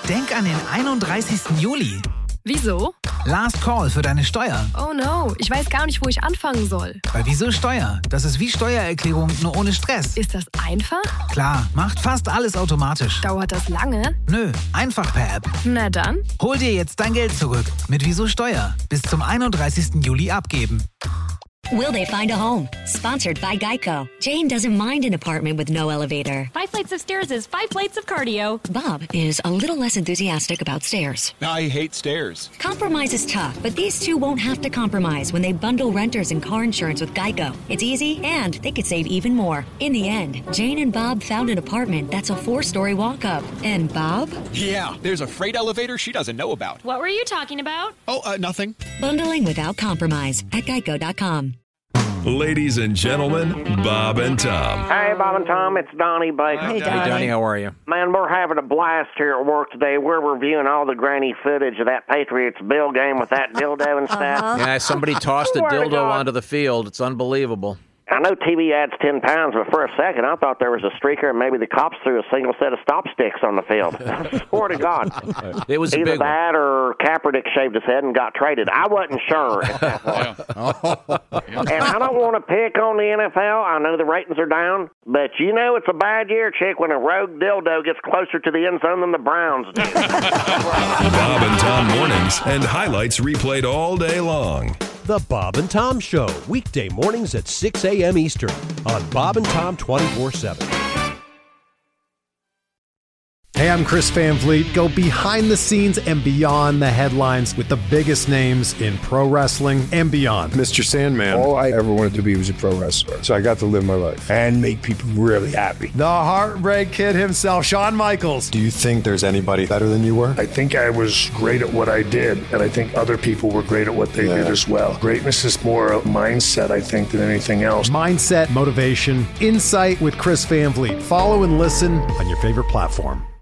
Denk an den 31. Juli. Wieso? Last Call für deine Steuer. Oh no, ich weiß gar nicht, wo ich anfangen soll. Bei Wieso Steuer? Das ist wie Steuererklärung, nur ohne Stress. Ist das einfach? Klar, macht fast alles automatisch. Dauert das lange? Nö, einfach per App. Na dann. Hol dir jetzt dein Geld zurück mit Wieso Steuer. Bis zum 31. Juli abgeben. Will they find a home? Sponsored by Geico. Jane doesn't mind an apartment with no elevator. 5 flights of stairs is 5 plates of cardio. Bob is a little less enthusiastic about stairs. I hate stairs. Compromise is tough, but these two won't have to compromise when they bundle renters and car insurance with Geico. It's easy, and they could save even more. In the end, Jane and Bob found an apartment that's a 4-story walk-up. And Bob? Yeah, there's a freight elevator she doesn't know about. What were you talking about? Oh, nothing. Bundling without compromise at geico.com. Ladies and gentlemen, Bob and Tom. Hey, Bob and Tom, it's Donnie Baker. Hey, Donnie. How are you? Man, we're having a blast here at work today. We're reviewing all the grainy footage of that Patriots Bill game with that dildo and stuff. Yeah, somebody tossed a Swear to dildo God. onto the field. It's unbelievable. I know TV adds 10 pounds, but for a second I thought there was a streaker and maybe the cops threw a single set of stop sticks on the field. Swear to God. It was a Either big one. that or Kaepernick shaved his head and got traded. I wasn't sure at that point. And I don't want to pick on the NFL. I know the ratings are down, but you know it's a bad year, chick, when a rogue dildo gets closer to the end zone than the Browns do. Bob and Tom mornings and highlights replayed all day long. The Bob and Tom Show, weekday mornings at 6 a.m. Eastern on Bob and Tom 24/7. Hey, I'm Chris Van Vliet. Go behind the scenes and beyond the headlines with the biggest names in pro wrestling and beyond. Mr. Sandman. All I ever wanted to be was a pro wrestler. So I got to live my life and make people really happy. The Heartbreak Kid himself, Shawn Michaels. Do you think there's anybody better than you were? I think I was great at what I did, and I think other people were great at what they did as well. Greatness is more a mindset, I think, than anything else. Mindset, motivation, insight with Chris Van Vliet. Follow and listen on your favorite platform.